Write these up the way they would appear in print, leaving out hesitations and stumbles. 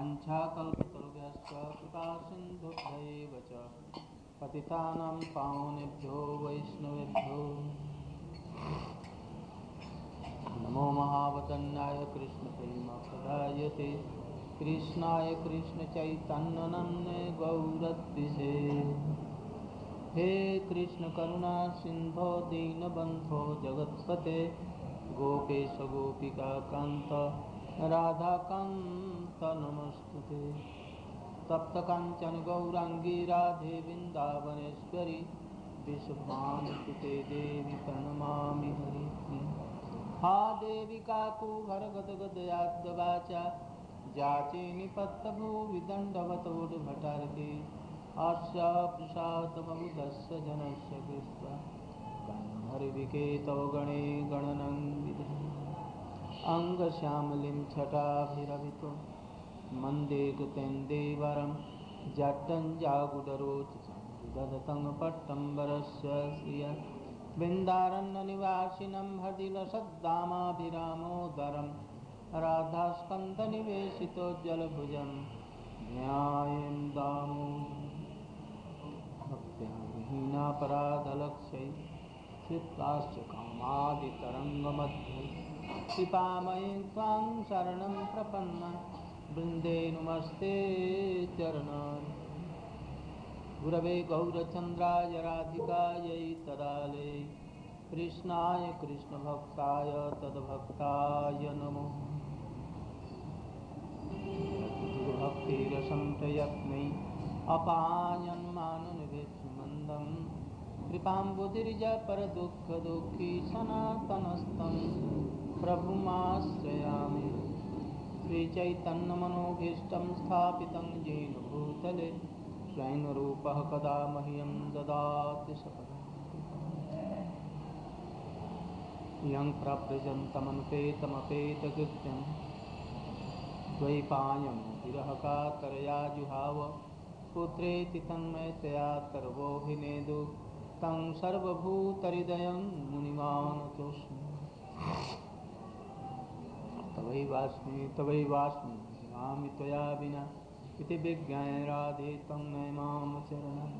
वाञ्छाकल्पतरुभ्यश्च कृपासिन्धुभ्यैव च पतितानां पावनेभ्यो वैष्णवेभ्यो नमो महावदन्याय कृष्णप्रेमप्रदायते कृष्णाय कृष्णचैतन्यनाम्ने गौरद्विषे हे कृष्ण करुणा सिन्धो दीनबन्धो जगत्पते गोपेश गोपिका कान्त राधाकान्त नमस्तुते तप्त कांचन गौरांगी राधे वृंदावनेश्वरी विश्वभानुसुते देवी प्रणमामि हरि हा देवी काकुभर गदगदयाद्वाचा जाचे निपत्तभूविदण्डवतोड्भटार्के अस्य प्रसादमबुधस्य जनस्य कृत्वा गन्धर्विकेतो गणे गणनं अंगश्यामलिं छटाभिरभितो मन्दे कृतेन्दीवरं जड्डञ्जागुडरोचदतं पट्टम्बरस्य श्रिय बिन्दारण्यनिवासिनं हृदिलसद्दामाभिरामोदरं राधास्कन्दनिवेशितोज्ज्वलभुजं ध्यायेन् दामोदरं भक्त्या विहीनापराधलक्ष्यै चित्ताश्च कामादितरङ्गमध्ये कृपामयीं त्वां शरणं प्रपन्ना वृन्दे नमस्ते चरणानि गुरवे गौरचन्द्राय राधिकायै तदालये कृष्णाय कृष्णभक्ताय तद्भक्ताय नमो भक्तिरसं प्रयत्नै अपायन्माननिवेशमन्दं कृपां बुधिर्ज परदुःखदुःखी सनातनस्तं प्रभुमाश्रयामि श्रीचैतन्यमनोभीष्टं स्थापितं येन भूतले स्वयं रूपः कदा मह्यं ददाति सकलम् यं प्रव्रजन्तमनुपेतमपेतकृत्यं द्वैपायं विरहकातरया जुहाव पुत्रेति तन्मयतया तर्वो विनेदु तं सर्वभूतहृदयं मुनिमानतोऽस्मि तवैवास्मि जिवामि त्वया विना इति विज्ञाय राधे तं नमाम चरणम्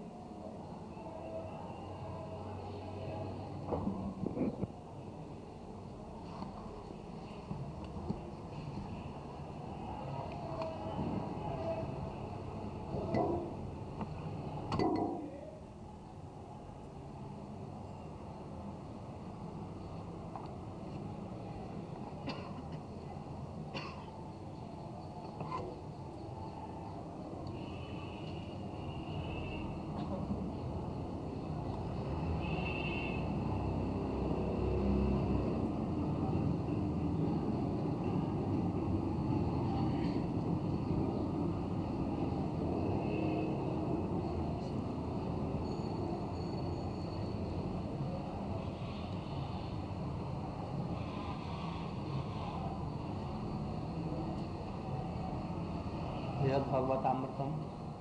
भगवतामृतम।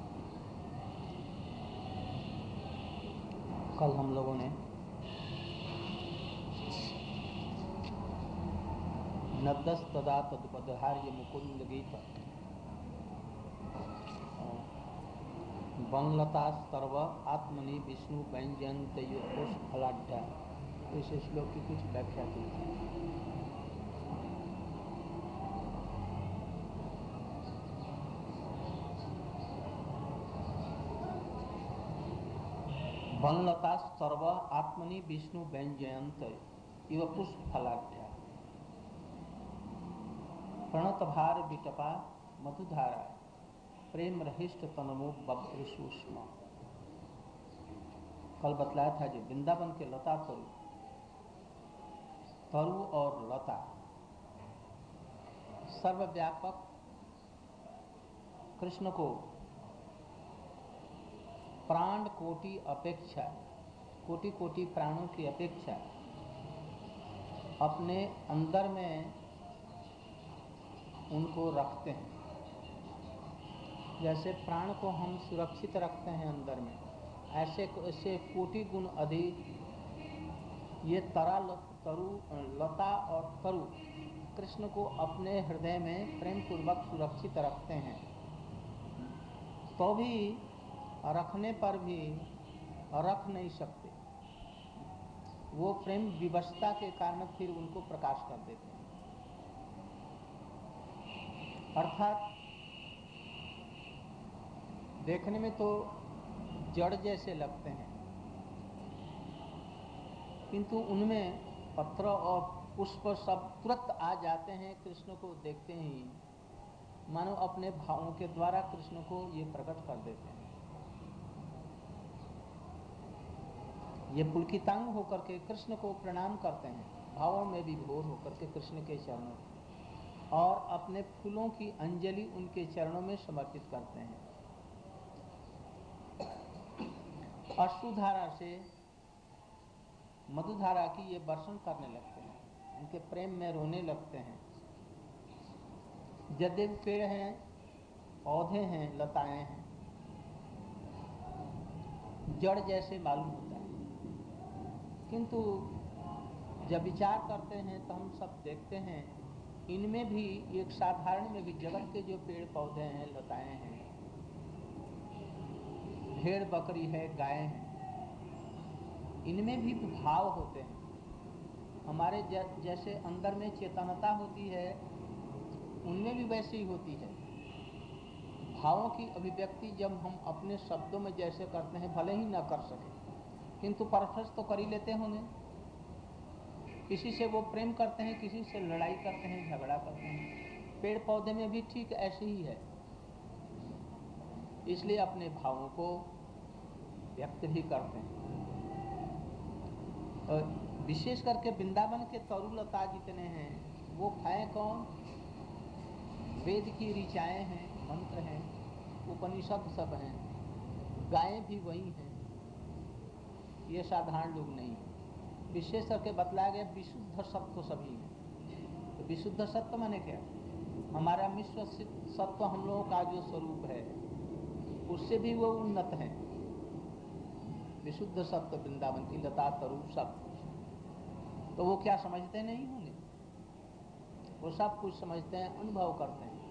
कल हम लोगों ने नद्दस तदा तदुपदहार्य मुकुंद गीत वनलता सर्व आत्मनि विष्णु व्यंजयंत युकोष फलाढ्या इस श्लोक की कुछ व्याख्या की थी। वनलता सर्व आत्मनि विष्णु व्यंजयंत इव पुष्प फलाढ्या प्रणत भार विटपा मधुधारा प्रेम रहिष्ट तनमो बब्रसूष्म। कल बतलाया था जो वृंदावन के लता तरु और लता सर्वव्यापक कृष्ण को प्राण कोटि अपेक्षा कोटि कोटि प्राणों की अपेक्षा अपने अंदर में उनको रखते हैं। जैसे प्राण को हम सुरक्षित रखते हैं अंदर में, ऐसे कोटि गुण अधिक ये तरु लता और तरु कृष्ण को अपने हृदय में प्रेम पूर्वक सुरक्षित रखते हैं, तो भी रखने पर भी रख नहीं सकते। वो प्रेम विवशता के कारण फिर उनको प्रकाश कर देते हैं। अर्थात देखने में तो जड़ जैसे लगते हैं, किंतु उनमें पत्र और पुष्प सब तुरंत आ जाते हैं कृष्ण को देखते ही, मानो अपने भावों के द्वारा कृष्ण को ये प्रकट कर देते हैं। ये पुलकितांग होकर के कृष्ण को प्रणाम करते हैं, भावों में विभोर होकर के कृष्ण के चरणों, और अपने फूलों की अंजलि उनके चरणों में समर्पित करते हैं। अश्रुधारा से मधुधारा की ये वर्षण करने लगते हैं, उनके प्रेम में रोने लगते हैं। यद्यपि पेड़ हैं, पौधे हैं, लताएं हैं, जड़ जैसे मालूम होता है, किंतु जब विचार करते हैं तो हम सब देखते हैं इनमें भी, एक साधारण में भी जगत के जो पेड़ पौधे हैं, लताएं हैं, भेड़ बकरी है, गाय हैं, इनमें भी भाव होते हैं। हमारे जैसे अंदर में चेतनता होती है, उनमें भी वैसे ही होती है। भावों की अभिव्यक्ति जब हम अपने शब्दों में जैसे करते हैं, भले ही न कर सके, किंतु परफेक्ट तो कर ही लेते होंगे। किसी से वो प्रेम करते हैं, किसी से लड़ाई करते हैं, झगड़ा करते हैं। पेड़ पौधे में भी ठीक ऐसे ही है। इसलिए अपने भावों को व्यक्त भी करते हैं। तो विशेष करके वृंदावन के तरुलता जितने हैं, वो हैं कौन? वेद की ऋचाएँ हैं, मंत्र हैं, उपनिषद सब हैं, गायें भी वही हैं। ये साधारण लोग नहीं हैं। विशेष करके बतलाया गया विशुद्ध सत्व सभी हैं। तो विशुद्ध सत्व माने क्या? हमारा मिश्र सत्व हम लोगों का जो स्वरूप है, उससे भी वो उन्नत है। विशुद्ध सत्व वृंदावन की लता तरु सब कुछ, तो वो क्या समझते नहीं होंगे? वो सब कुछ समझते हैं, अनुभव करते हैं।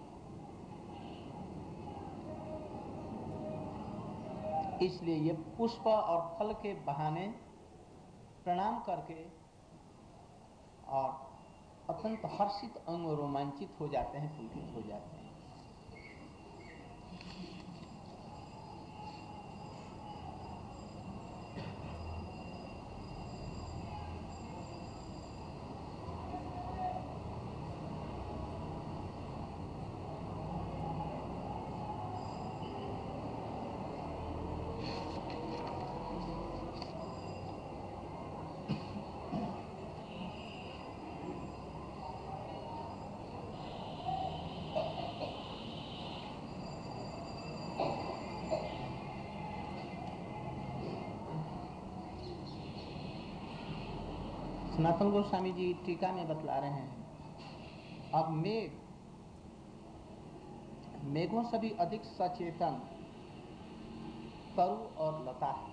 इसलिए ये पुष्प और फल के बहाने प्रणाम करके और अत्यंत हर्षित अंग रोमांचित हो जाते हैं, पुलकित हो जाते हैं। सनातन गोस्वामी जी टीका में बतला रहे हैं, अब मेघों से भी अधिक सचेतन तरु और लता है।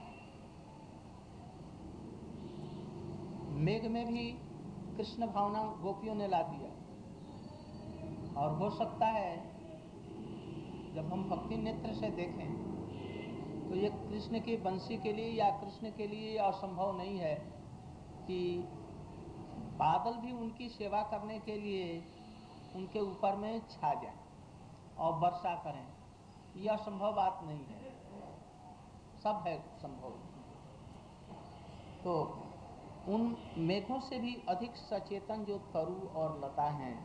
मेघ में भी कृष्ण भावना गोपियों ने ला दिया, और हो सकता है जब हम भक्ति नेत्र से देखें तो ये कृष्ण की बंसी के लिए या कृष्ण के लिए असंभव नहीं है कि बादल भी उनकी सेवा करने के लिए उनके ऊपर में छा जाए और वर्षा करें। यह असंभव बात नहीं है, सब है संभव। तो उन मेघों से भी अधिक सचेतन जो तरु और लता हैं,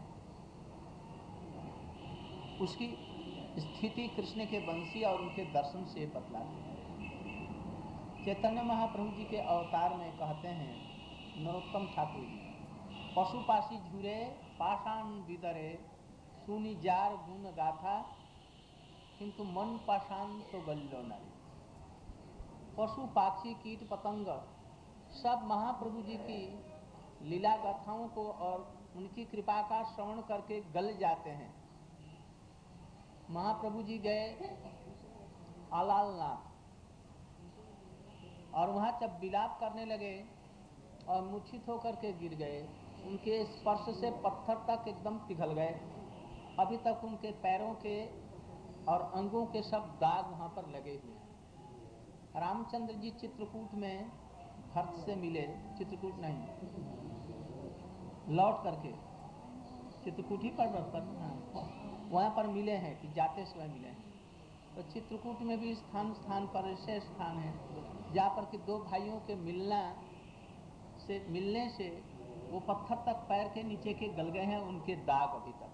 उसकी स्थिति कृष्ण के बंसी और उनके दर्शन से बतलाती है। चैतन्य महाप्रभु जी के अवतार में कहते हैं नरोत्तम ठाकुर जी, पशुपाशी झूरे पाषाण विदरे सुनी जार गुण गाथा किंतु मन पाषाण तो गल्लो नारी। पशु पाक्षी कीट पतंग सब महाप्रभु जी की लीला गाथाओं को और उनकी कृपा का श्रवण करके गल जाते हैं। महाप्रभु जी गए आलालनाथ, और वहां जब विलाप करने लगे और मूर्छित होकर के गिर गए, उनके स्पर्श से पत्थर तक एकदम पिघल गए। अभी तक उनके पैरों के और अंगों के सब दाग वहाँ पर लगे हुए हैं। रामचंद्र जी चित्रकूट में भरत से मिले, चित्रकूट नहीं, लौट करके चित्रकूट ही पर वहाँ पर मिले हैं कि जाते समय मिले हैं। तो चित्रकूट में भी स्थान स्थान पर ऐसे स्थान है जहाँ पर कि दो भाइयों के मिलने से वो पत्थर तक पैर के नीचे के गल गए हैं, उनके दाग अभी तक।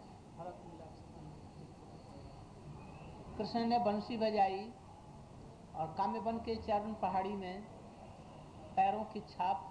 कृष्ण ने बंसी बजाई और काम्यवन के चरण पहाड़ी में पैरों की छाप,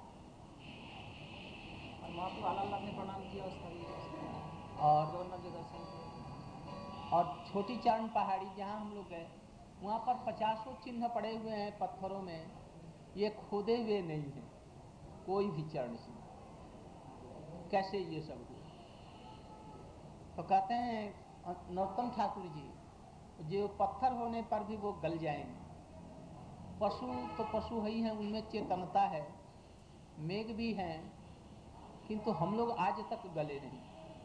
अल्लाह ने प्रणाम किया उस और जगन्नाथ जी दर्शन किए। और छोटी चरण पहाड़ी जहाँ हम लोग गए वहाँ पर 50 चिन्ह पड़े हुए हैं पत्थरों में, ये खोदे हुए नहीं हैं कोई भी चरण चिन्ह। कैसे ये सब हुआ? तो कहते हैं नरोत्तम ठाकुर जी, जो पत्थर होने पर भी वो गल जाएंगे। पशु तो पशु ही हैं, उनमें चेतनता है, मेघ भी हैं, किंतु हम लोग आज तक गले नहीं।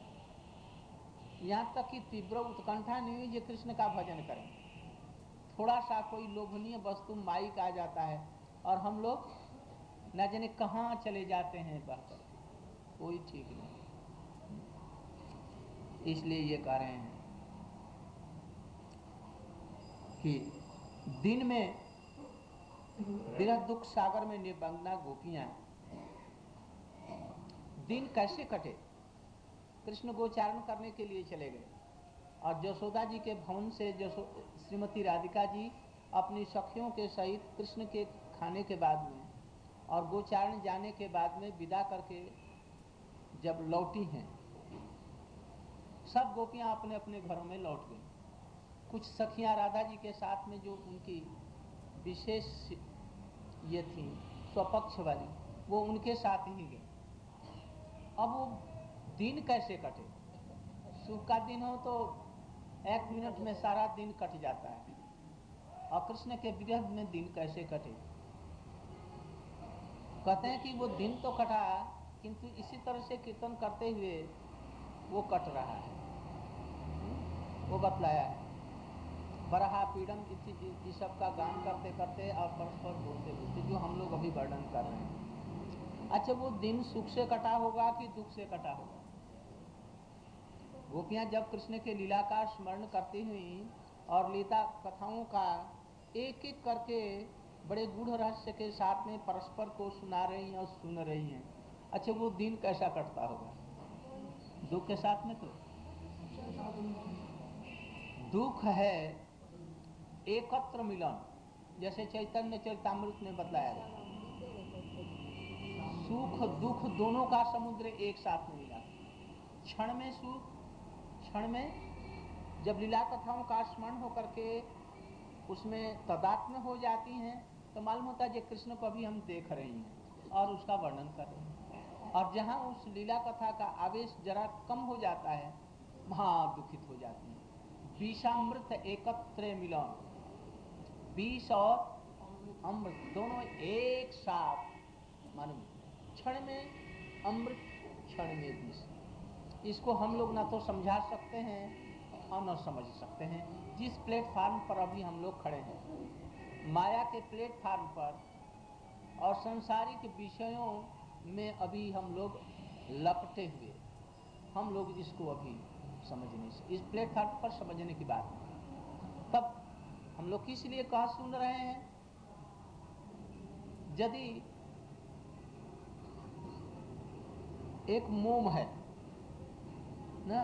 यहाँ तक कि तीव्र उत्कंठा नहीं हुई जो कृष्ण का भजन करें। थोड़ा सा कोई लोभनीय वस्तु माइक आ जाता है और हम लोग न जाने कहाँ चले जाते हैं बह करके, कोई ठीक नहीं। इसलिए ये कह रहे हैं कि दिन में विरह दुख सागर में निमग्ना गोपियां, दिन कैसे कटे? कृष्ण गोचारण करने के लिए चले गए और यशोदा जी के भवन से श्रीमती राधिका जी अपनी सखियों के सहित कृष्ण के खाने के बाद में और गोचारण जाने के बाद में विदा करके जब लौटी हैं, सब गोपियां अपने अपने घरों में लौट गई। कुछ सखियां राधा जी के साथ में जो उनकी विशेष ये थी स्वपक्ष वाली, वो उनके साथ ही गए। अब वो दिन कैसे कटे? सुख का दिन हो तो 1 मिनट में सारा दिन कट जाता है, और कृष्ण के विरह में दिन कैसे कटे? कहते हैं कि वो दिन तो कटा, किंतु इसी तरह से कीर्तन करते हुए वो कट रहा है। वो बतलाया है, बरहा पीड़म इस सब का गान करते करते और परस्पर बोलते बोलते, जो हम लोग अभी वर्णन कर रहे हैं। अच्छा, वो दिन सुख से कटा होगा कि दुख से कटा होगा? गोपियां जब कृष्ण के लीला का स्मरण करती हुई और लीला कथाओं का एक एक करके बड़े गूढ़ रहस्य के साथ में परस्पर को सुना रही हैं और सुन रही हैं, अच्छा वो दिन कैसा कटता होगा? दुख के साथ में। तो दुख है एकत्र मिलन, जैसे चैतन्य चरितामृत में बताया गया, सुख दुख दोनों का समुद्र एक साथ में मिला। क्षण में सुख, क्षण में जब लीला कथाओं का स्मरण होकर के उसमें तदात्म्य हो जाती हैं तो मालूम होता है कि कृष्ण को भी हम देख रहे हैं और उसका वर्णन कर रहे हैं। और जहाँ उस लीला कथा का आवेश जरा कम हो जाता है वहाँ दुखित हो जाती हैं। विषामृत एकत्र मिलन, विष और अमृत दोनों एक साथ मालूम, क्षण में अमृत क्षण में विष। इसको हम लोग ना तो समझा सकते हैं और न समझ सकते हैं। जिस प्लेटफार्म पर अभी हम लोग खड़े हैं, माया के प्लेटफार्म पर, और सांसारिक विषयों में अभी हम लोग लपटे हुए, हम लोग इसको अभी समझ नहीं सकते। इस प्लेटफार्म पर समझने की बात नहीं। तब हम लोग किस लिए कहा सुन रहे हैं? यदि एक मोम है ना,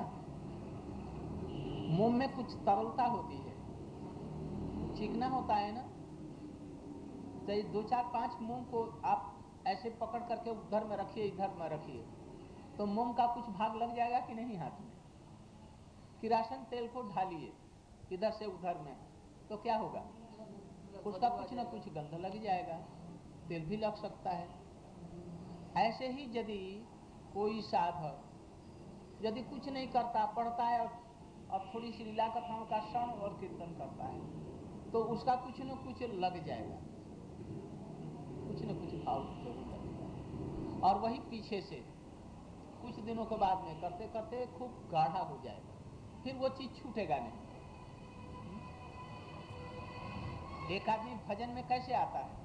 मोम में कुछ तरलता होती है, चिकना होता है ना, तो 2 4 5 मोम को आप ऐसे पकड़ करके उधर में रखिए, इधर में रखिए, तो मोम का कुछ भाग लग जाएगा कि नहीं हाथ में? किरासन तेल को ढालिए इधर से उधर में, तो क्या होगा? उसका कुछ ना कुछ गंध लग जाएगा, तेल भी लग सकता है। ऐसे ही यदि कोई साधक यदि कुछ नहीं करता, पढ़ता है और थोड़ी सी लीला कथाओं का श्रवण और कीर्तन करता है, तो उसका कुछ न कुछ लग जाएगा, कुछ न कुछ भाव जरूर लगेगा। और वही पीछे से कुछ दिनों के बाद में करते करते खूब गाढ़ा हो जाएगा, फिर वो चीज छूटेगा नहीं। एक आदमी भजन में कैसे आता है?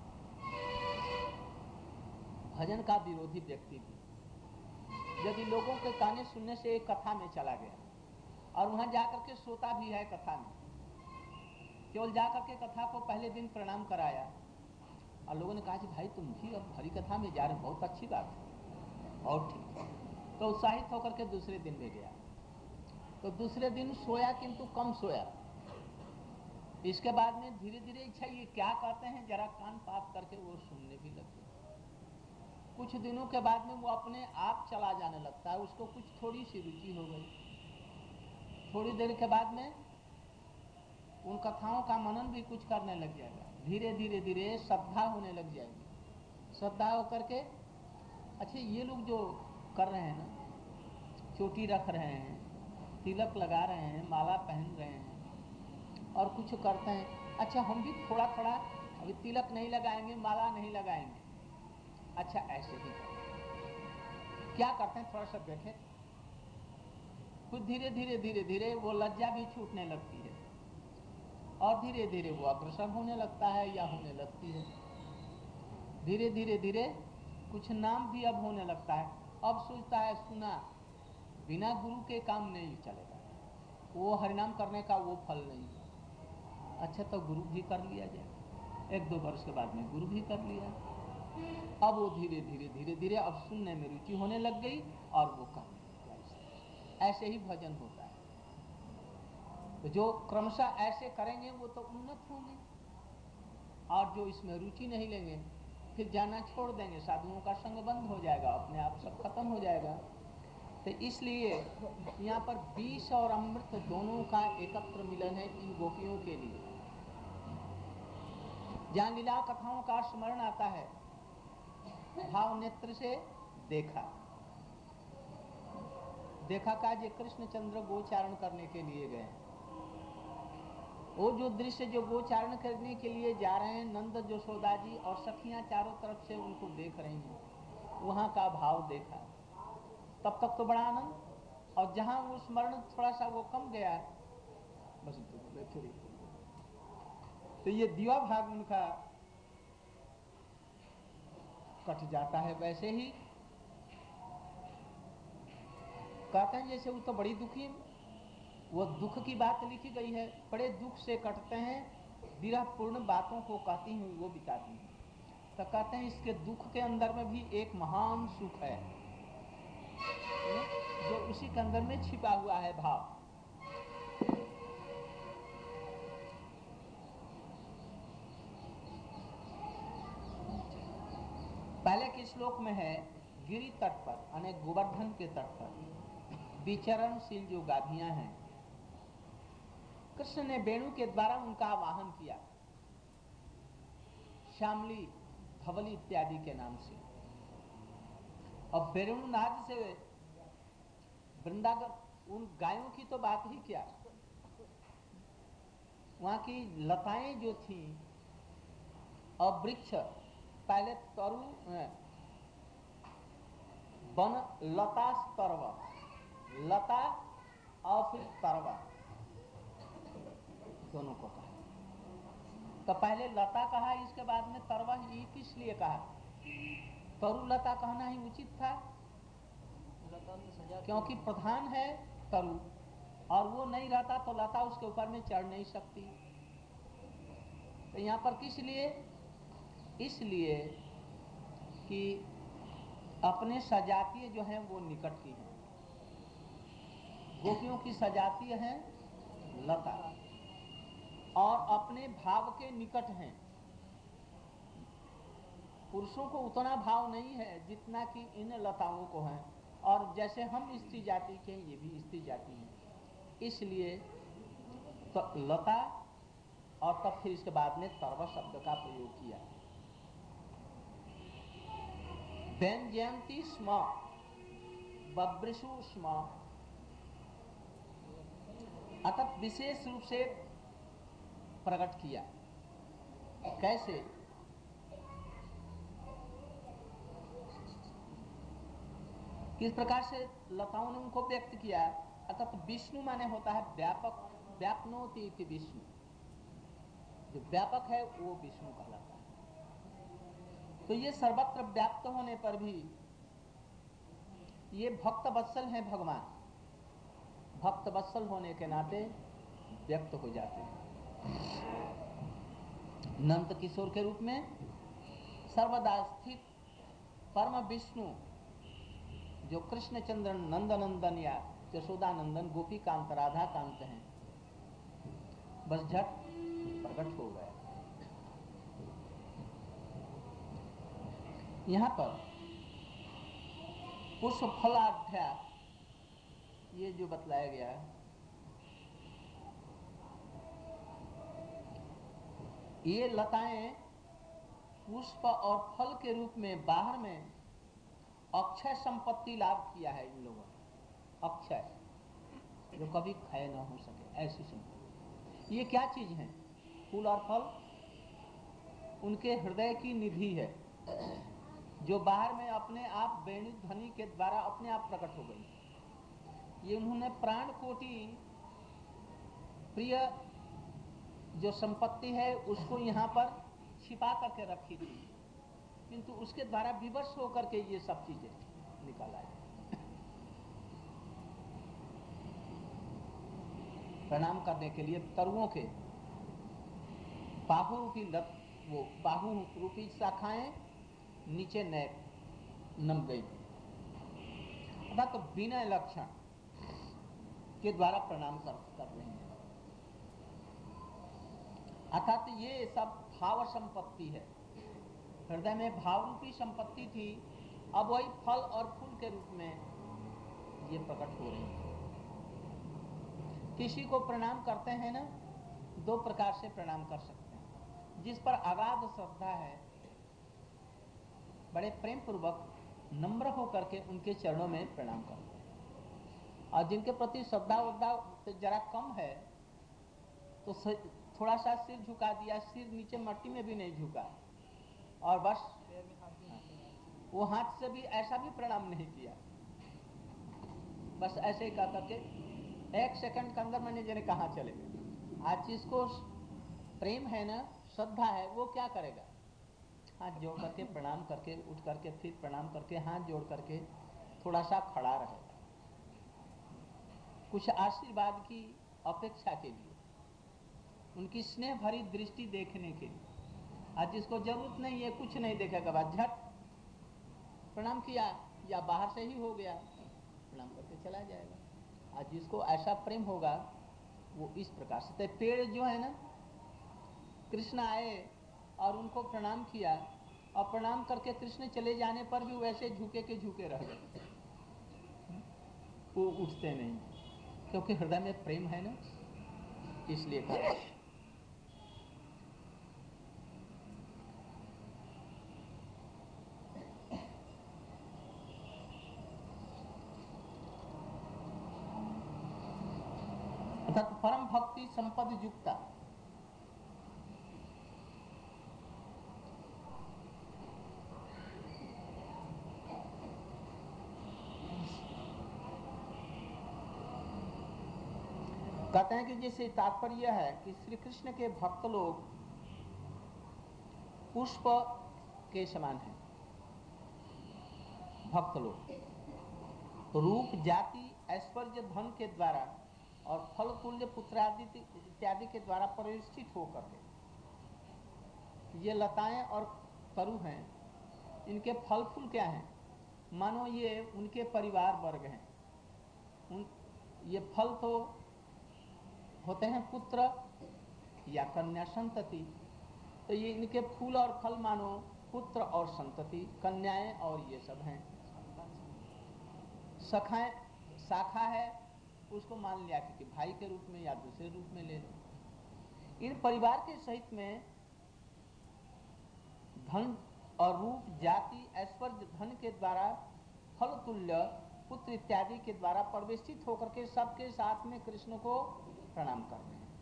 भजन का विरोधी व्यक्ति भी यदि लोगों के गाने सुनने से एक कथा में चला गया और वहां जाकर के सोता भी है कथा में, केवल जाकर के कथा को पहले दिन प्रणाम कराया और लोगों ने कहा कि भाई तुम भी अब हरी कथा में जा रहे हो, बहुत अच्छी बात है और ठीक है, तो उत्साहित होकर के दूसरे दिन ले गया। तो दूसरे दिन सोया किंतु कम सोया। इसके बाद में धीरे धीरे इच्छा ये क्या कहते हैं जरा कान पात करके वो सुनने भी लग गया। कुछ दिनों के बाद में वो अपने आप चला जाने लगता है, उसको कुछ थोड़ी सी रुचि हो गई। थोड़ी देर के बाद में उन कथाओं का मनन भी कुछ करने लग जाएगा। धीरे धीरे धीरे श्रद्धा होने लग जाएगी। श्रद्धा होकर के अच्छा ये लोग जो कर रहे हैं ना, चोटी रख रहे हैं, तिलक लगा रहे हैं, माला पहन रहे हैं और कुछ करते हैं, अच्छा हम भी थोड़ा थोड़ा अभी तिलक नहीं लगाएंगे, माला नहीं लगाएंगे, अच्छा ऐसे ही क्या करते हैं थोड़ा सा देखें। फिर धीरे धीरे धीरे धीरे वो लज्जा भी छूटने लगती है और धीरे धीरे वो अग्रसर होने लगता है या होने लगती है। धीरे धीरे धीरे कुछ नाम भी अब होने लगता है। अब सोचता है सुना बिना गुरु के काम नहीं चलेगा, वो हरिनाम करने का वो फल नहीं, अच्छा तो गुरु भी कर लिया जाए। एक दो वर्ष के बाद में गुरु भी कर लिया। अब वो धीरे धीरे धीरे धीरे अब सुनने में रुचि होने लग गई और वो करने लग गया। ऐसे ही भजन होता है। तो जो क्रमशः ऐसे करेंगे वो तो उन्नत होंगे, और जो इसमें रुचि नहीं लेंगे फिर जाना छोड़ देंगे, साधुओं का संग बंद हो जाएगा, अपने आप सब खत्म हो जाएगा। तो इसलिए यहाँ पर विष और अमृत दोनों का एकत्र मिलन है इन गोपियों के लिए। जहाँ लीला कथाओं का स्मरण आता है, भाव नेत्र से देखा देखा का जे कृष्णचंद्र गोचारण करने के लिए गए। वो जो दृश्य जो गोचारण करने के लिए जा रहे हैं, नंद यशोदा जी और सखियां चारों तरफ से उनको देख रही हैं, वहां का भाव देखा, तब तक तो बड़ा आनंद। और जहां वो स्मरण थोड़ा सा वो कम गया है, बस तो ये दिवा भाग उनका कट जाता है। वैसे ही कहते हैं जैसे वो तो बड़ी दुखी, वो दुख की बात लिखी गई है, बड़े दुख से कटते हैं, विरह पूर्ण बातों को कहती हुई वो बिताती हैं। तो कहते हैं इसके दुख के अंदर में भी एक महान सुख है जो उसी के अंदर में छिपा हुआ है भाव। पहले के श्लोक में है गिरि तट पर यानी गोवर्धन के तट पर विचरणशील जो गाभियां हैं, कृष्ण ने वेणु के द्वारा उनका आवाहन किया, श्यामली धवली इत्यादि के नाम से। और वेणुनाद से वृंदावन उन गायों की तो बात ही क्या, वहां की लताएं जो थी और वृक्ष, पहले तरु वन लता तरवा, लता और फिर तरवा दोनों को कहा। तो पहले लता कहा, इसके बाद में तरवा, ये किस लिए कहा? तरु लता कहना ही उचित था, क्योंकि प्रधान है तरु और वो नहीं रहता तो लता उसके ऊपर में चढ़ नहीं सकती। तो यहाँ पर किस लिए? इसलिए कि अपने सजातीय जो हैं वो निकट की हैं। गोपियों की सजातीय हैं लता और अपने भाव के निकट हैं। पुरुषों को उतना भाव नहीं है जितना कि इन लताओं को है, और जैसे हम स्त्री जाति के ये भी स्त्री जाति हैं, इसलिए तो लता और तब फिर इसके बाद में तरवा शब्द का प्रयोग किया। व्यंजयंती स्म बभ्रषु स्म, अतः विशेष रूप से प्रकट किया। कैसे? किस प्रकार से लताओं ने उनको व्यक्त किया, अर्थात विष्णु माने होता है व्यापक, व्यापनोति इति विष्णु, जो व्यापक है वो विष्णु कहलाता है। तो ये सर्वत्र व्याप्त होने पर भी ये भक्त वत्सल हैं भगवान, भक्त वत्सल होने के नाते व्यक्त हो जाते हैं नंद किशोर के रूप में। सर्वदा स्थित परम विष्णु जो कृष्णचंद्र नंदनंदन या यशोदानंदन गोपी कांत राधा कांत हैं, बस झट प्रकट हो गए। यहाँ पर पुष्प फलाध्याय ये जो बतलाया गया है, ये लताएं पुष्प और फल के रूप में बाहर में अक्षय संपत्ति लाभ किया है इन लोगों ने, अक्षय जो कभी क्षय न हो सके ऐसी संपत्ति। ये क्या चीज है? फूल और फल उनके हृदय की निधि है, जो बाहर में अपने आप वेणु ध्वनि के द्वारा अपने आप प्रकट हो गई। ये उन्होंने प्राण कोटि प्रिय जो संपत्ति है उसको यहाँ पर छिपा करके रखी थी, किंतु उसके द्वारा विवश होकर के ये सब चीजें निकाला है। प्रणाम करने के लिए तरुओं के बाहु रूपी लत, वो बाहु रूपी शाखाएं नीचे नम गई, अर्थात तो बिना लक्षण के द्वारा प्रणाम कर रहे हैं। अर्थात ये सब भाव संपत्ति है, हृदय में भाव रूपी संपत्ति थी, अब वही फल और फूल के रूप में ये प्रकट हो रही है। किसी को प्रणाम करते हैं ना, दो प्रकार से प्रणाम कर सकते हैं। जिस पर अगाध श्रद्धा है, बड़े प्रेम पूर्वक नम्र होकर के उनके चरणों में प्रणाम करते हैं, और जिनके प्रति श्रद्धा वद्धा जरा कम है तो थोड़ा सा सिर झुका दिया, सिर नीचे मट्टी में भी नहीं झुका, और बस वो हाथ से भी ऐसा भी प्रणाम नहीं किया, बस ऐसे ही कह करके 1 सेकंड के अंदर मैंने जने कहाँ चले गए। आज जिसको प्रेम है ना, श्रद्धा है, वो क्या करेगा? हाथ जोड़ करके प्रणाम करके उठ करके फिर प्रणाम करके हाथ जोड़ करके थोड़ा सा खड़ा रहेगा, कुछ आशीर्वाद की अपेक्षा के लिए, उनकी स्नेह भरी दृष्टि देखने के लिए। आज जिसको जरूरत नहीं है, कुछ नहीं देखेगा, बस झट प्रणाम किया या बाहर से ही हो गया, प्रणाम करके चला जाएगा। आज जिसको ऐसा प्रेम होगा वो इस प्रकार से। तो पेड़ जो है ना, कृष्ण आए और उनको प्रणाम किया, और प्रणाम करके कृष्ण चले जाने पर भी वैसे झुके के झुके रह गए, वो उठते नहीं, क्योंकि हृदय में प्रेम है ना, इसलिए कहा। अर्थात परम भक्ति संपद युक्ता, कहते हैं कि जैसे तात्पर्य है कि श्री कृष्ण के भक्त लोग पुष्प के समान हैं। भक्त लोग रूप जाति ऐश्वर्य धन के द्वारा और फल तुल्य पुत्रादि इत्यादि के द्वारा परिष्ठित होकर के, ये लताएं और तरु हैं, इनके फल फूल क्या हैं? मानो ये उनके परिवार वर्ग हैं। ये फल तो होते हैं पुत्र या कन्या संतति, तो ये इनके फूल और फल मानो पुत्र और संतति, कन्याएं और ये सब हैं। सखाएं, शाखा है, उसको मान लिया कि भाई के रूप में या दूसरे रूप में ले लो। इन परिवार के सहित में धन और रूप जाति ऐश्वर्य धन के द्वारा फल तुल्य पुत्र इत्यादि के द्वारा परिवेष्टित होकर के सबके साथ में कृष्ण को प्रणाम करते हैं।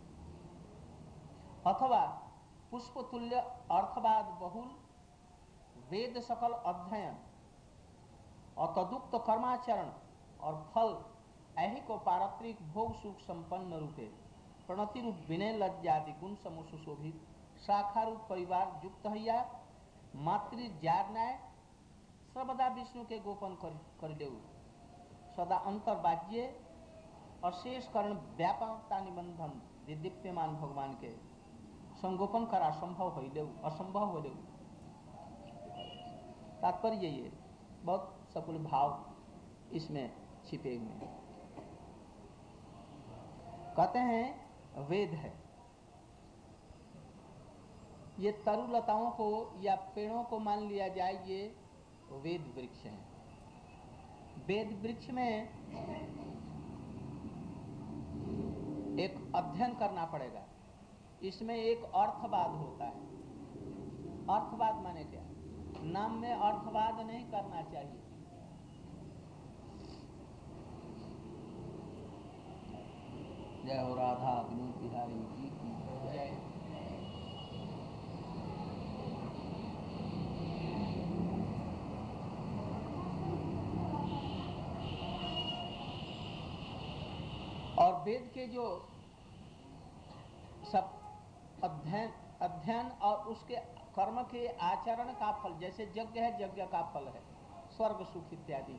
अथवा पुष्प तुल्य अर्थवाद बहुल वेद सकल अध्ययन और तदुक्त कर्माचरण और फल ऐहि को पारत्रिक भोग सुख संपन्न रूपे प्रणति रूप विनय लज्जादि गुण समूह सुशोभित शाखा रूप परिवार युक्त हैया मातृ जारनाय सर्वदा विष्णु के गोपन कर लेऊ सदा अंतर्बाह्य अशेष कर्ण व्यापकता निबंधन दिदीप्यमान भगवान के संगोपन कर असंभव हो ले। तात्पर्य ये बहुत सकुल भाव इसमें छिपे हुए हैं। कहते हैं वेद है, ये तरुलताओं को या पेड़ों को मान लिया जाए, ये वेद वृक्ष है। वेद वृक्ष में एक अध्ययन करना पड़ेगा, इसमें एक अर्थवाद होता है। अर्थवाद माने क्या? नाम में अर्थवाद नहीं करना चाहिए। जय हो राधा विनोद बिहारी जी की जय। और वेद के जो सब अध्ययन और उसके कर्म के आचरण का फल, जैसे यज्ञ है, यज्ञ का फल है स्वर्ग सुख इत्यादि।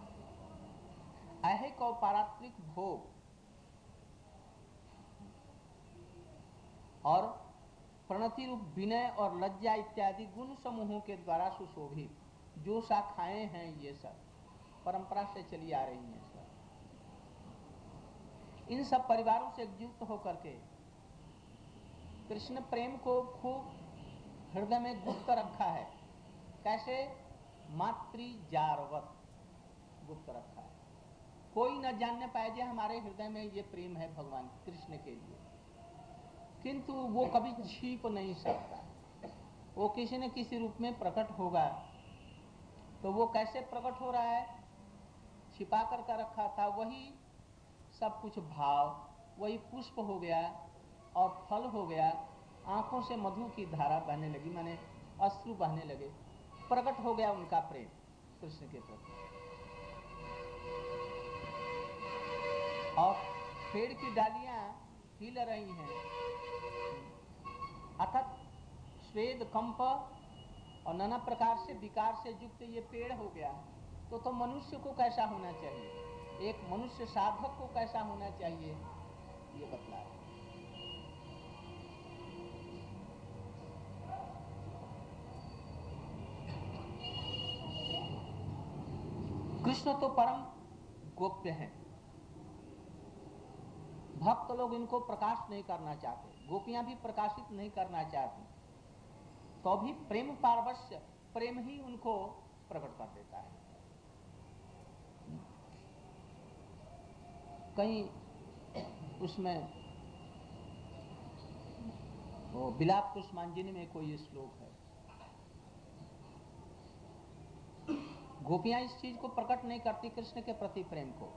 ऐहिक और पारत्रिक भोग और प्रणति रूप विनय और लज्जा इत्यादि गुण समूहों के द्वारा सुशोभित जो शाखाएं हैं, ये सब परंपरा से चली आ रही हैं। सब इन सब परिवारों से एकजुट होकर के कृष्ण प्रेम को खूब हृदय में गुप्त रखा है। कैसे? मातृजारवत गुप्त रखा है, कोई न जानने पाए जे हमारे हृदय में ये प्रेम है भगवान कृष्ण के लिए। किंतु वो कभी छिप नहीं सकता, वो किसी न किसी रूप में प्रकट होगा। तो वो कैसे प्रकट हो रहा है? छिपा कर रखा था, वही सब कुछ भाव, वही पुष्प हो गया और फल हो गया। आंखों से मधु की धारा बहने लगी, माने अश्रु बहने लगे, प्रकट हो गया उनका प्रेम कृष्ण के प्रति। और पेड़ की डालियां हिल रही हैं, अर्थात स्वेद कंप और नाना प्रकार से विकार से युक्त ये पेड़ हो गया। तो मनुष्य को कैसा होना चाहिए, एक मनुष्य साधक को कैसा होना चाहिए, ये बतला है। कृष्ण तो परम गोप्य हैं, भक्त लोग इनको प्रकाश नहीं करना चाहते, गोपियां भी प्रकाशित नहीं करना चाहती, तो भी प्रेम पारवश्य प्रेम ही उनको प्रकट कर देता है। कहीं उसमें वो विलाप कुसुमांजलि में कोई श्लोक है, गोपियां इस चीज को प्रकट नहीं करती कृष्ण के प्रति प्रेम को,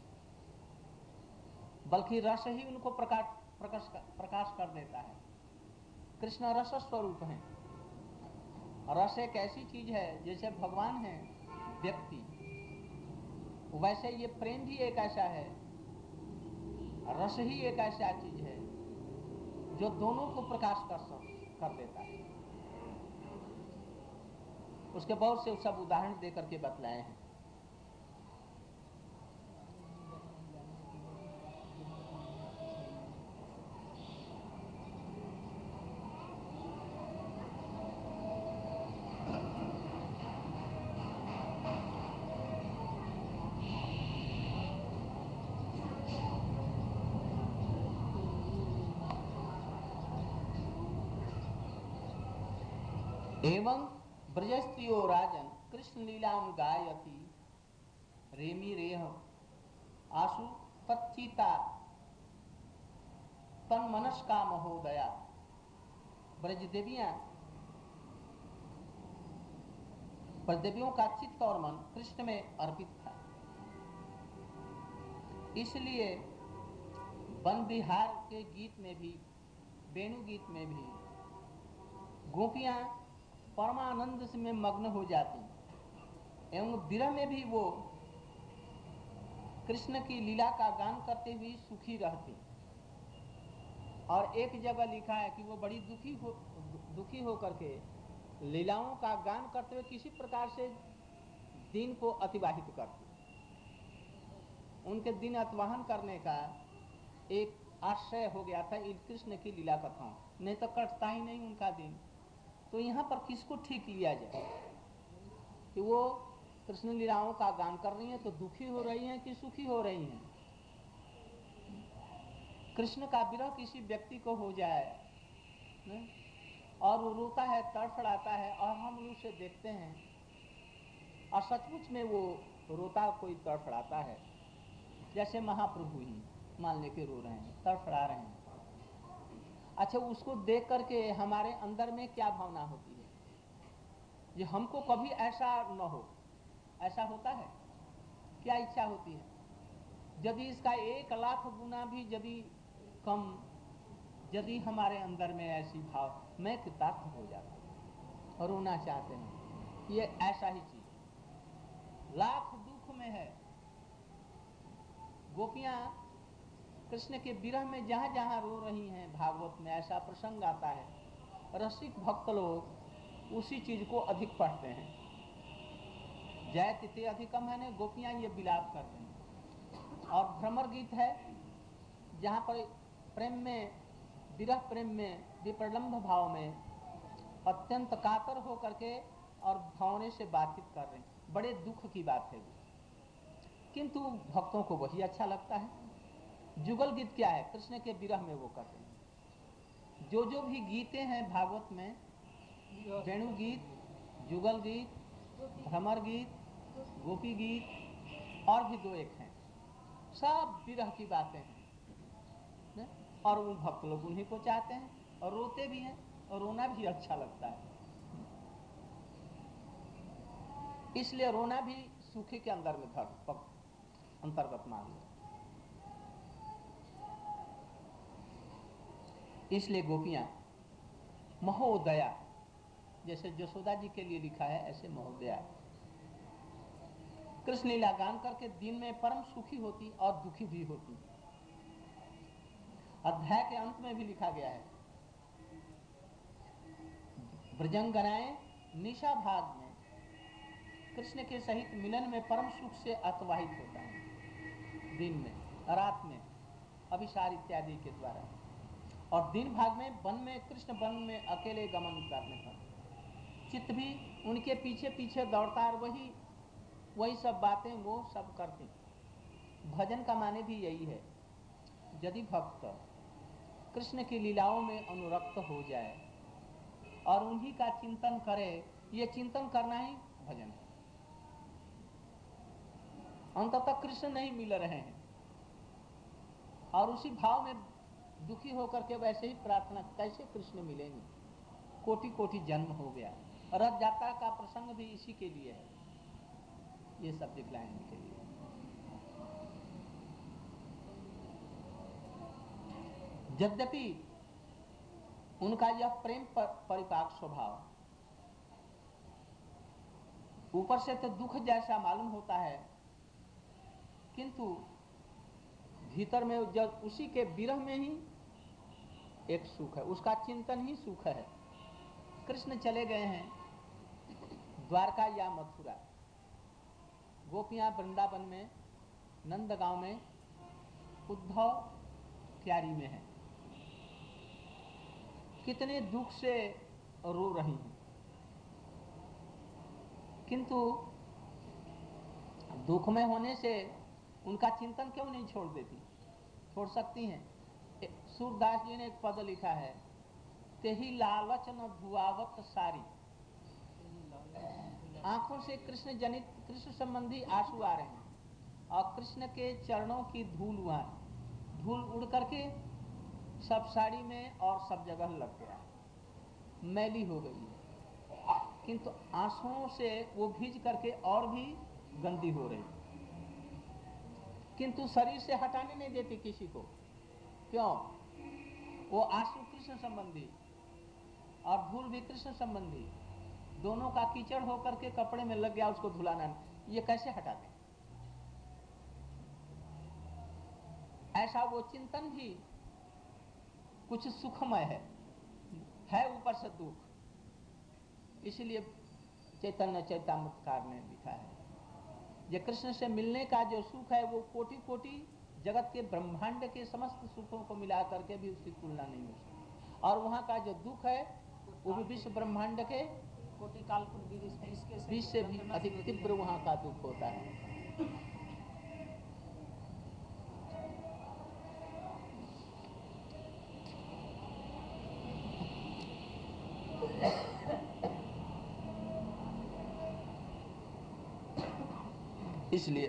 बल्कि रस ही उनको प्रकाश कर देता है। कृष्ण रस स्वरूप हैं। रस एक ऐसी चीज है, जैसे भगवान है व्यक्ति, वैसे ये प्रेम भी एक ऐसा है, रस ही एक ऐसा चीज है जो दोनों को प्रकाश कर देता है। उसके बहुत से सब उदाहरण देकर के बतलाए हैं। एवं ब्रजस्त्रियो राजन कृष्ण लीलाम गायति रेमी रेह आशु तच्चिता तन मनस्का महोदया। ब्रजदेवियों का चित्त और मन कृष्ण में अर्पित था, इसलिए वन विहार के गीत में भी, वेणु गीत में भी गोपियां परमानंद में मग्न हो जाती। एवं विरह में भी वो कृष्ण की लीला का गान करते हुए सुखी रहती। और एक जगह लिखा है कि वो बड़ी दुखी हो करके लीलाओं का गान करते हुए किसी प्रकार से दिन को अतिवाहित करती। उनके दिन अतिवाहन करने का एक आश्रय हो गया था कृष्ण की लीला कथाओं, नहीं तो कटता ही नहीं उनका दिन। तो यहाँ पर किसको ठीक लिया जाए कि वो कृष्ण लीलाओं का गान कर रही हैं तो दुखी हो रही हैं कि सुखी हो रही हैं? कृष्ण का विरह किसी व्यक्ति को हो जाए न? और वो रोता है, तड़फड़ाता है और हम उसे देखते हैं और सचमुच में वो रोता कोई तड़फड़ाता है, जैसे महाप्रभु ही मान लेके रो रहे हैं, तड़फड़ा रहे हैं। अच्छा, उसको देख करके हमारे अंदर में क्या भावना होती है? ये हमको कभी ऐसा न हो, ऐसा होता है? क्या इच्छा होती है? यदि इसका 1,00,000 गुना भी यदि कम यदि हमारे अंदर में ऐसी भाव, मैं कृतार्थ हो जाता और रोना चाहते हैं। ये ऐसा ही चीज लाख दुख में है। गोपियां कृष्ण के विरह में जहां जहां रो रही हैं, भागवत में ऐसा प्रसंग आता है, रसिक भक्त लोग उसी चीज को अधिक पढ़ते हैं। जयति अधिकम है, गोपियां ये विलाप कर रही हैं। और भ्रमर गीत है जहां पर प्रेम में, विरह प्रेम में, विप्रलंभ भाव में अत्यंत कातर हो करके और भावने से बातचीत कर रहे हैं। बड़े दुख की बात है वो, किंतु भक्तों को वही अच्छा लगता है। जुगल गीत क्या है? कृष्ण के विरह में वो करते हैं। जो भी गीते हैं भागवत में, वेणु गीत, जुगल गीत, भ्रमर गीत, गोपी गीत और भी 2-1 हैं, सब विरह की बातें हैं ने? और उन भक्त लोग उन्हीं को चाहते हैं और रोते भी हैं और रोना भी अच्छा लगता है। इसलिए रोना भी सुखी के अंदर में अंतर्गत मान लो। इसलिए गोपियां महोदया, जैसे जसोदा जी के लिए लिखा है ऐसे महोदया कृष्ण लीला गान करके दिन में परम सुखी होती और दुखी भी होती। अध्याय के अंत में भी लिखा गया है, ब्रजंगनाएं निशा भाग में कृष्ण के सहित मिलन में परम सुख से अतिवाहित होता है, दिन में, रात में, अभिसार इत्यादि के द्वारा। और दिन भाग में वन में, कृष्ण वन में अकेले गमन करने पर चित्त भी उनके पीछे पीछे दौड़ता है, वही सब बातें वो सब करती। भजन का माने भी यही है, यदि भक्त कृष्ण की लीलाओं में अनुरक्त हो जाए और उन्हीं का चिंतन करे, ये चिंतन करना ही भजन है। अंततः कृष्ण नहीं मिल रहे हैं और उसी भाव में दुखी होकर के वैसे ही प्रार्थना, कैसे कृष्ण मिलेंगे? कोटि कोटि जन्म हो गया। रथ यात्रा का प्रसंग भी इसी के लिए है, ये सब दिखलाने के लिए। यद्यपि उनका यह प्रेम परिपाक स्वभाव ऊपर से तो दुख जैसा मालूम होता है, किंतु भीतर में जब उसी के विरह में ही एक सुख है, उसका चिंतन ही सुख है। कृष्ण चले गए हैं द्वारका या मथुरा, गोपियां वृंदावन में, नंदगांव में, उद्धव क्यारी में है, कितने दुख से रो रही हैं, किंतु दुख में होने से उनका चिंतन क्यों नहीं छोड़ देती? छोड़ सकती हैं। सूरदास जी ने एक पद लिखा है, तेही लालच न धुआवत सारी। आंखों से कृष्ण जनित, कृष्ण संबंधी आंसू आ रहे हैं और कृष्ण के चरणों की धूल, वहां धूल उड़ करके सब साड़ी में और सब जगह लग गया, मैली हो गई है, किंतु आंसुओं से वो भीज करके और भी गंदी हो रही, किंतु शरीर से हटाने नहीं देती किसी को। क्यों? वो आंसू कृष्ण संबंधी और धूल भी कृष्ण संबंधी, दोनों का कीचड़ होकर के कपड़े में लग गया, उसको धुलाना ये कैसे हटा दें? ऐसा वो चिंतन भी कुछ सुखमय है ऊपर से दुख। इसलिए चैतन्य चैतामृतकार ने लिखा है, ये कृष्ण से मिलने का जो सुख है वो कोटि कोटि जगत के ब्रह्मांड के समस्त सुखों को मिला करके भी उसकी तुलना नहीं हो सकती। और वहाँ का जो दुख है वो भी विश्व ब्रह्मांड के कोटि कालकुट बीच से भी अधिक तीव्र वहाँ का दुख होता है। इसलिए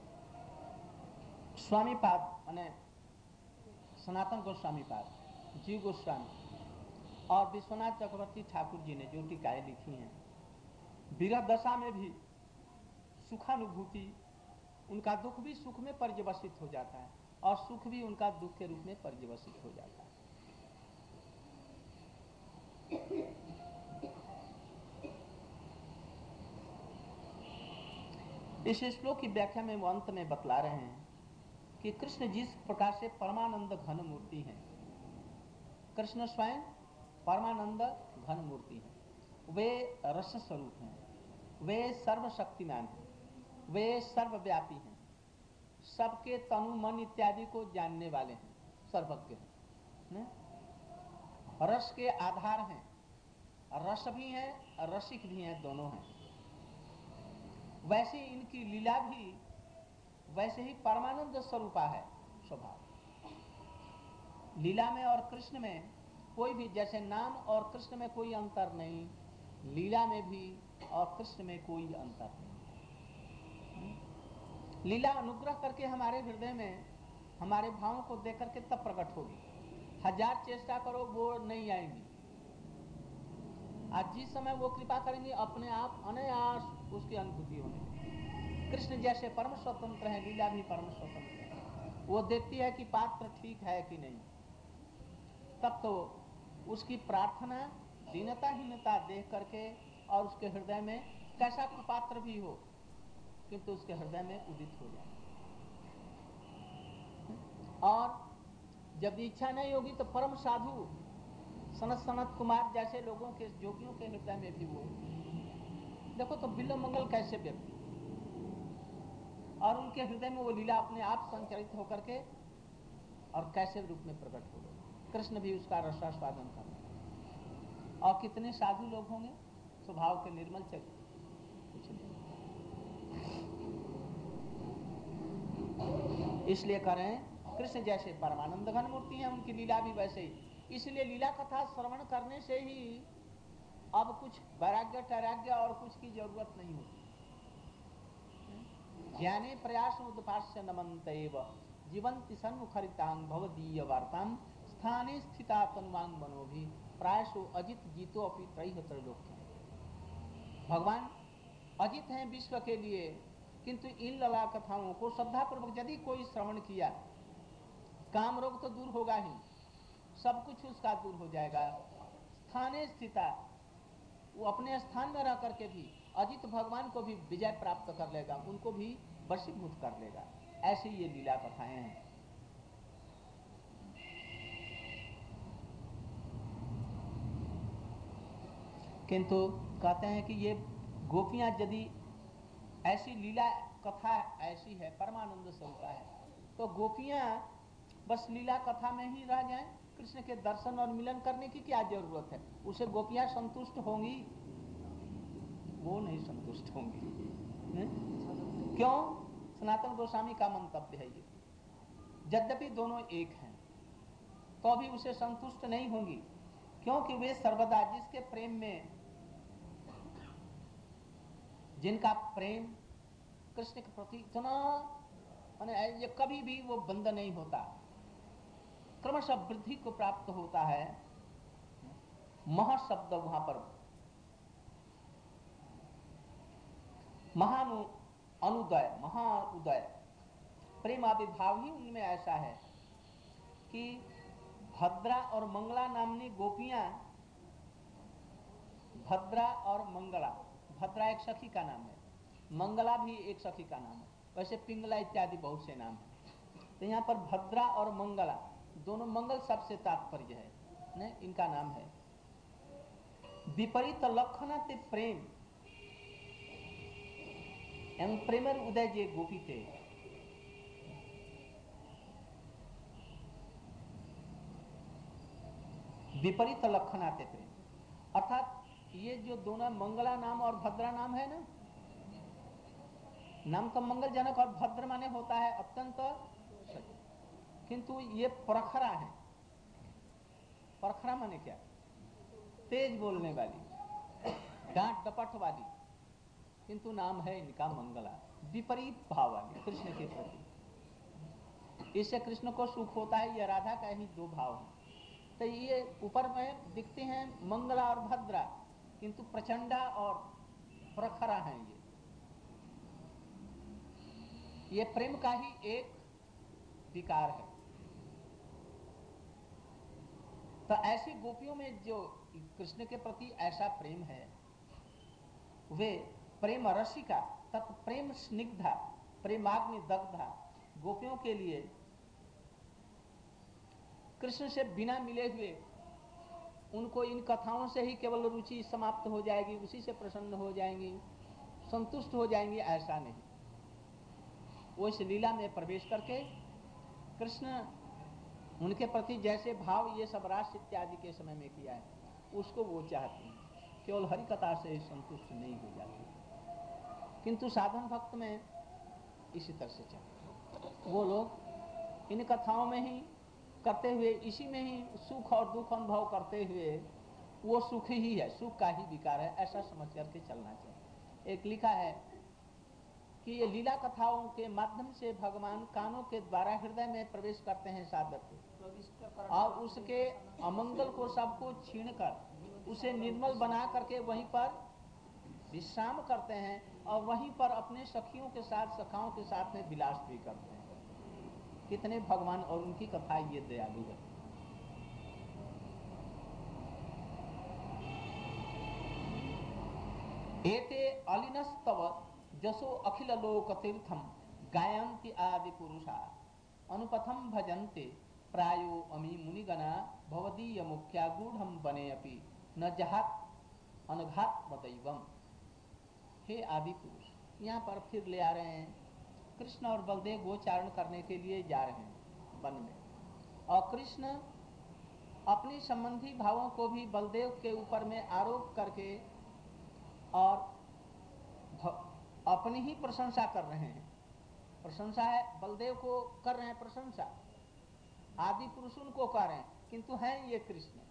स्वामी पाद माने सनातन गोस्वामी पाद, जीव गोस्वामी और विश्वनाथ चक्रवर्ती ठाकुर जी ने जो टीकाएं लिखी हैं, विरह दशा में भी सुखानुभूति, उनका दुख भी सुख में पर्यवसित हो जाता है और सुख भी उनका दुख के रूप में पर्यवसित हो जाता है। इस श्लोक की व्याख्या में वो अंत में बतला रहे हैं कि कृष्ण जिस प्रकार से परमानंद घन मूर्ति हैं, कृष्ण स्वयं परमानंद घन मूर्ति हैं, वे रस स्वरूप हैं, वे सर्वशक्तिमान हैं, वे सर्वव्यापी हैं, सबके तनु मन इत्यादि को जानने वाले हैं, सर्वज्ञ हैं, रस के आधार हैं, रस भी हैं रसिक भी हैं, दोनों हैं। वैसे इनकी लीला भी वैसे ही परमानंद स्वरूपा है स्वभाव। लीला में और कृष्ण में कोई भी, जैसे नाम और कृष्ण में कोई अंतर नहीं, लीला में भी और कृष्ण में कोई अंतर नहीं। लीला अनुग्रह करके हमारे हृदय में हमारे भावों को देख करके तब प्रकट होगी, हजार चेष्टा करो वो नहीं आएंगी। आज जिस समय वो कृपा करेंगे अपने आप अनायास उसकी अनुभूति होने लगेगी। कृष्ण जैसे परम स्वतंत्र है, लीला भी परम स्वतंत्र है। वो देखती है कि पात्र ठीक है कि नहीं, तब तो उसकी प्रार्थना दीनताहीनता देख करके और उसके हृदय में कैसा कुपात्र भी हो किंतु उसके हृदय में उदित हो जाए। और जब इच्छा नहीं होगी तो परम साधु सनत कुमार जैसे लोगों के, जोगियों के हृदय में भी वो देखो तो बिल्व मंगल कैसे व्यक्ति, और उनके हृदय में वो लीला अपने आप संचरित होकर के और कैसे रूप में प्रकट हो गई। कृष्ण भी उसका रसास्वादन कर रहे। और कितने साधु लोग होंगे स्वभाव के निर्मल चरित्र, कुछ नहीं। इसलिए करें कृष्ण जैसे परमानंद घन मूर्ति है, उनकी लीला भी वैसे ही। इसलिए लीला कथा श्रवण करने से ही अब कुछ वैराग्य टैराग्य और कुछ की जरूरत नहीं होती। ज्ञाने प्रयास उद्भाष्य नमन्तेव जीवंति सन्मुखरितांग भवदीय वार्तां स्थाने स्थिता तनुवांग मनोभि प्रायशो अजित जीतो अपि त्रैह त्रैलोक्य। भगवान अजित हैं विश्व के लिए, किंतु इन लला कथाओं को श्रद्धापूर्वक यदि कोई श्रवण किया, काम रोग तो दूर होगा ही, सब कुछ उसका दूर हो जाएगा। स्थाने स्थिता, वो अपने स्थान में रह करके भी अजित भगवान को भी विजय प्राप्त कर लेगा, उनको भी वशीभूत कर लेगा। ऐसी ये लीला कथाएं हैं। किंतु कहते हैं कि ये गोपियां यदि ऐसी लीला कथा ऐसी है, परमानंद स्वरूप है, तो गोपियां बस लीला कथा में ही रह जाएं, कृष्ण के दर्शन और मिलन करने की क्या जरूरत है? उसे गोपियां संतुष्ट होंगी? वो नहीं संतुष्ट होंगी। क्यों? सनातन गोस्वामी का मंतव्य है ये, यद्यपि दोनों एक हैं तो भी उसे संतुष्ट नहीं होंगी, क्योंकि वे सर्वदा जिसके प्रेम में, जिनका प्रेम कृष्ण के प्रति इतना ये कभी भी वो बंद नहीं होता, क्रमशः वृद्धि को प्राप्त होता है। महाशब्द वहां पर महानु अनुदय, महाउदय, प्रेम आविर्भाव ही उनमें ऐसा है कि भद्रा और मंगला नामनी गोपियां, भद्रा और मंगला, भद्रा एक सखी का नाम है, मंगला भी एक सखी का नाम है, वैसे पिंगला इत्यादि बहुत से नाम है। तो यहाँ पर भद्रा और मंगला दोनों मंगल शब्द से तात्पर्य है ने इनका नाम है। विपरीत लक्षण ते प्रेम एवं प्रेमर उदय जे गोपी थे। विपरीत लक्षण आते प्रेम, अर्थात ये जो दोनों मंगला नाम और भद्रा नाम है ना, नाम तो मंगलजनक और भद्र माने होता है अत्यंत सही, किंतु ये प्रखरा है। प्रखरा माने क्या? तेज बोलने वाली, डांट डपट वाली, किंतु नाम है इनका मंगला। विपरीत भाव वाली कृष्ण के प्रति, इससे कृष्ण को सुख होता है। यह राधा का ही दो भाव है। तो ये ऊपर में दिखते हैं मंगला और भद्रा, किंतु प्रचंडा और प्रखरा हैं। ये प्रेम का ही एक विकार है। तो ऐसी गोपियों में जो कृष्ण के प्रति ऐसा प्रेम है, वे प्रेम रसिका तत् प्रेम स्निग्धा प्रेमाग्नि दग्धा गोपियों के लिए कृष्ण से बिना मिले हुए उनको इन कथाओं से ही केवल रुचि समाप्त हो जाएगी, उसी से प्रसन्न हो जाएंगी, संतुष्ट हो जाएंगी, ऐसा नहीं। वो इस लीला में प्रवेश करके कृष्ण उनके प्रति जैसे भाव ये सब रास इत्यादि के समय में किया है, उसको वो चाहते हैं। केवल हरि कथा से संतुष्ट नहीं हो जाते, किंतु साधन भक्त में इसी तरह से चाहते। वो लोग इन कथाओं में ही करते हुए, इसी में ही सुख और दुख अनुभव करते हुए, वो सुख ही है, सुख का ही विकार है, ऐसा समझ करके चलना चाहिए। एक लिखा है कि ये लीला कथाओं के माध्यम से भगवान कानों के द्वारा हृदय में प्रवेश करते हैं साधक को, और उसके अमंगल को सबको छीनकर उसे निर्मल बना करके वहीं पर विश्राम करते हैं, और वहीं पर अपने सखियों के साथ, सखाओं के साथ में विलास भी करते हैं। कितने भगवान और उनकी कथा ये दयालु है। एते अलिनस्तव जसो अखिल लोक तीर्थम गायन्ति आदि पुरुषा अनुपथम भजन्ते प्रायो अमी मुनिगणा भवदीय मुख्या गूढ़म बने अपि न जहात अनघात बदैवम। हे आदि पुरुष, यहाँ पर फिर ले आ रहे हैं। कृष्ण और बलदेव गोचारण करने के लिए जा रहे हैं वन में, और कृष्ण अपनी संबंधी भावों को भी बलदेव के ऊपर में आरोप करके और अपनी ही प्रशंसा कर रहे हैं। प्रशंसा है, बलदेव को कर रहे हैं प्रशंसा, आदि पुरुष उनको कर रहे हैं, किंतु हैं ये कृष्ण।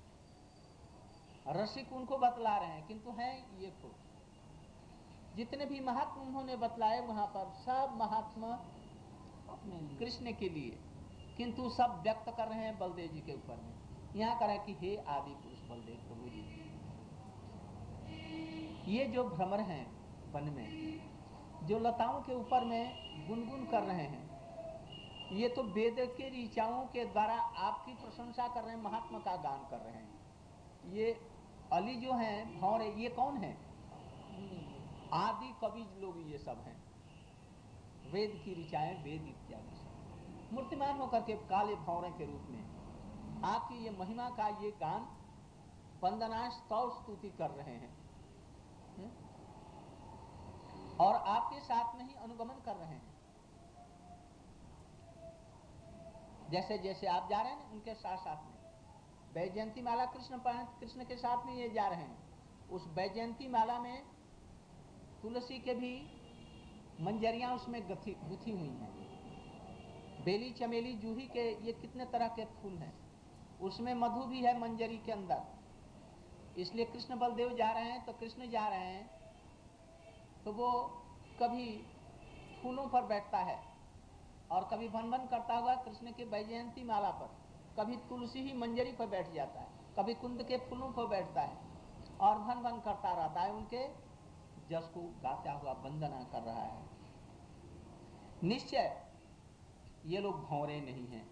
रसिक उनको बतला रहे हैं, किंतु हैं ये खुद। जितने भी महात्मा उन्होंने बतलाए वहां पर, सब महात्मा अपने कृष्ण के लिए, किंतु सब व्यक्त कर रहे हैं बलदेव जी के ऊपर में। यहाँ करें कि हे आदि पुरुष बलदेव प्रभु जी, ये जो भ्रमर हैं वन में, जो लताओं के ऊपर में गुनगुन कर रहे हैं, ये तो वेद के ऋचाओं के द्वारा आपकी प्रशंसा कर रहे हैं, महात्मा का गान कर रहे हैं। ये अली जो हैं भौरे, ये कौन है? आदि कवि लोग ये सब हैं, वेद की ऋचाएं, वेद इत्यादि सब मूर्तिमान होकर के काले भौरे के रूप में आपकी ये महिमा का ये गान, वंदना स्तव स्तुति कर रहे हैं, और आपके साथ में ही अनुगमन कर रहे हैं। जैसे जैसे आप जा रहे हैं उनके साथ साथ में वैजयंती माला कृष्ण के साथ में ये जा रहे हैं। उस वैजयंती माला में तुलसी के भी मंजरियां उसमें गुथी हुई हैं, बेली चमेली जूही के ये कितने तरह के फूल हैं, उसमें मधु भी है मंजरी के अंदर। इसलिए कृष्ण बलदेव जा रहे हैं, तो कृष्ण जा रहे हैं तो वो कभी फूलों पर बैठता है और कभी भन भन करता हुआ कृष्ण के वैजयंती माला पर, कभी तुलसी ही मंजरी पर बैठ जाता है, कभी कुंद के फूलों पर बैठता है और भन भन करता रहता है, उनके जस को गाता हुआ वंदना कर रहा है। निश्चय ये लोग भौरे नहीं हैं।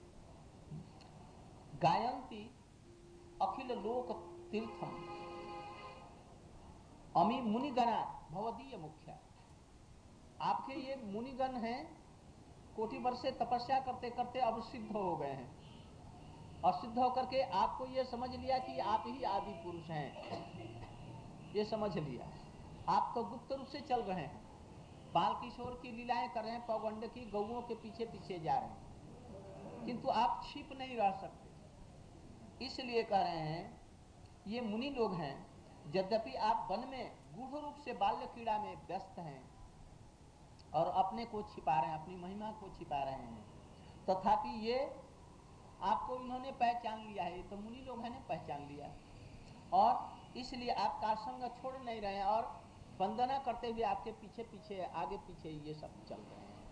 गायन्ति अखिल लोक तीर्थम अमी मुनिगणा भवदीय मुख्या, आपके ये मुनिगण हैं, कोटि वर्ष से तपस्या करते करते अब सिद्ध हो गए हैं, और सिद्ध होकर के आपको ये समझ लिया कि आप ही आदि पुरुष हैं, ये समझ लिया। आप तो गुप्त रूप से चल रहे हैं, बाल किशोर की लीलाएं कर रहे हैं, पौगंड की गौओं के पीछे पीछे जा रहे हैं, किंतु आप छिप नहीं रह सकते। इसलिए कह रहे हैं ये मुनि लोग हैं, यद्यपि आप वन में गूढ़ रूप से बाल्य क्रीड़ा में व्यस्त हैं और अपने को छिपा रहे हैं, अपनी महिमा को छिपा रहे हैं, तथापि ये आपको इन्होंने पहचान लिया है, ये तो मुनि लोग हैं ने पहचान लिया, और इसलिए आपका संग छोड़ नहीं रहे हैं और वंदना करते हुए आपके पीछे पीछे आगे पीछे ये सब चल रहे हैं।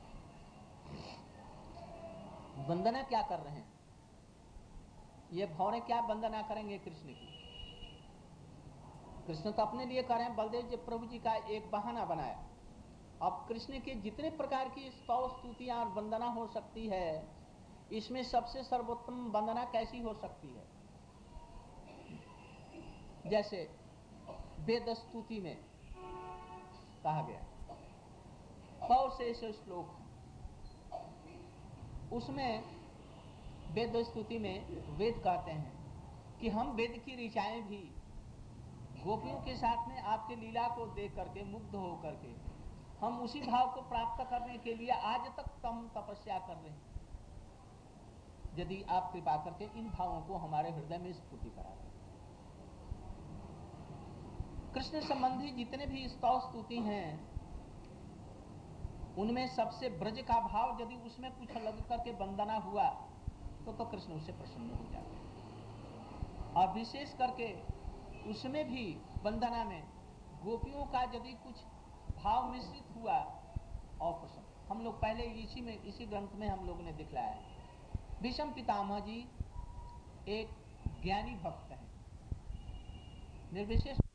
वंदना क्या कर रहे हैं? ये भौरे क्या वंदना करेंगे कृष्ण की? कृष्ण तो अपने लिए कर रहे हैं, बलदेव जी प्रभु जी का एक बहाना बनाया। अब कृष्ण के जितने प्रकार की स्तव स्तुतियां और वंदना हो सकती है, इसमें सबसे सर्वोत्तम वंदना कैसी हो सकती है? जैसे वेद स्तुति में कहा गया, बहुत से ऐसे श्लोक हैं, उसमें वेद स्तुति में वेद कहते हैं कि हम वेद की ऋचाएं भी गोपियों के साथ में आपके लीला को देख करके मुग्ध हो करके हम उसी भाव को प्राप्त करने के लिए आज तक हम तपस्या कर रहे हैं, यदि आप कृपा करके इन भावों को हमारे हृदय में स्फूर्ति करा दें। कृष्ण संबंधी जितने भी स्तव स्तुति हैं, उनमें सबसे ब्रज का भाव यदि उसमें कुछ लग करके वंदना हुआ तो कृष्ण उससे प्रसन्न हो जाते हैं। और विशेष करके उसमें भी वंदना में गोपियों का यदि कुछ भाव मिश्रित हुआ और प्रसन्न। हम लोग पहले इसी ग्रंथ में हम लोगों ने दिखलाया है, भीष्म पितामह जी एक ज्ञानी भक्त हैं, निर्विशेष